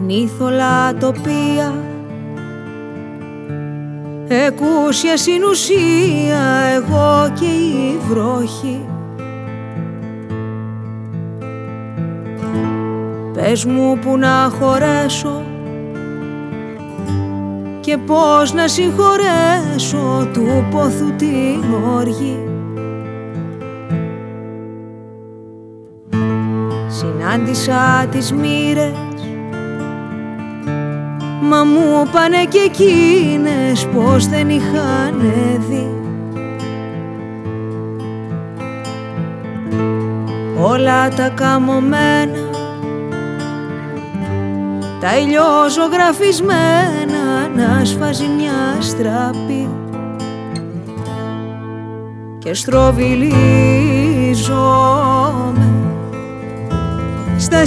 χνήθολα τοπία, εκούσια συνουσία, εγώ και η βροχή. Πες μου που να χωρέσω και πώς να συγχωρέσω του πόθου την όργη. Συνάντησα τις μοίρες, μα μου πάνε και εκείνες πως δεν είχαν δει όλα τα καμωμένα, τα ηλιοζωγραφισμένα να σφάζει μια στραπή και στροβιλίζομαι στα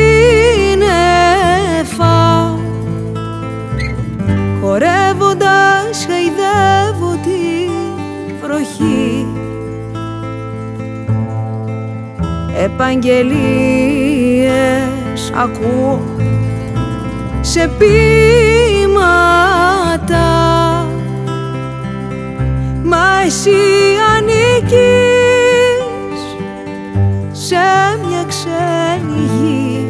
σύννεφα, χορεύοντας χαϊδεύω τη βροχή. Επαγγελίες ακούω σε ποίηματα, μα εσύ ανήκεις σε μια ξένη γη.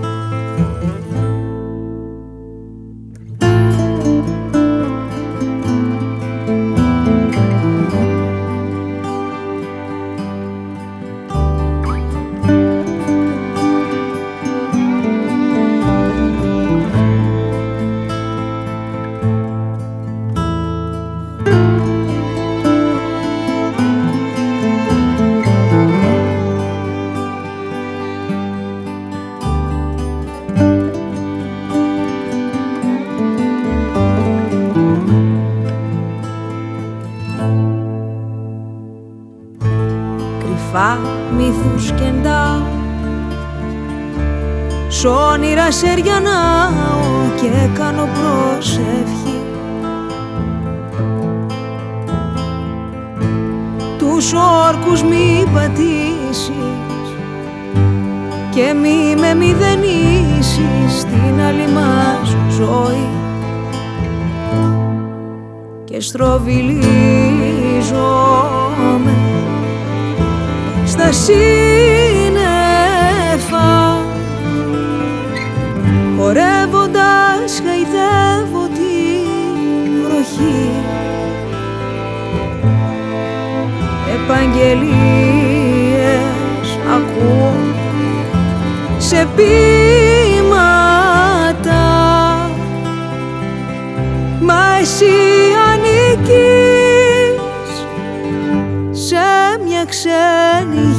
Μύθους κεντάω, σ' όνειρα σεριανάω και κάνω προσευχή. Τους όρκους μη πατήσεις και μη με μηδενίσεις στην άλλη μας ζωή και στροβιλίζομαι στα σύννεφα, χορεύοντας χαϊδεύω τη βροχή. Επαγγελίες ακούω σε ποίηματα, μα εσύ ανήκεις σε μια ξένη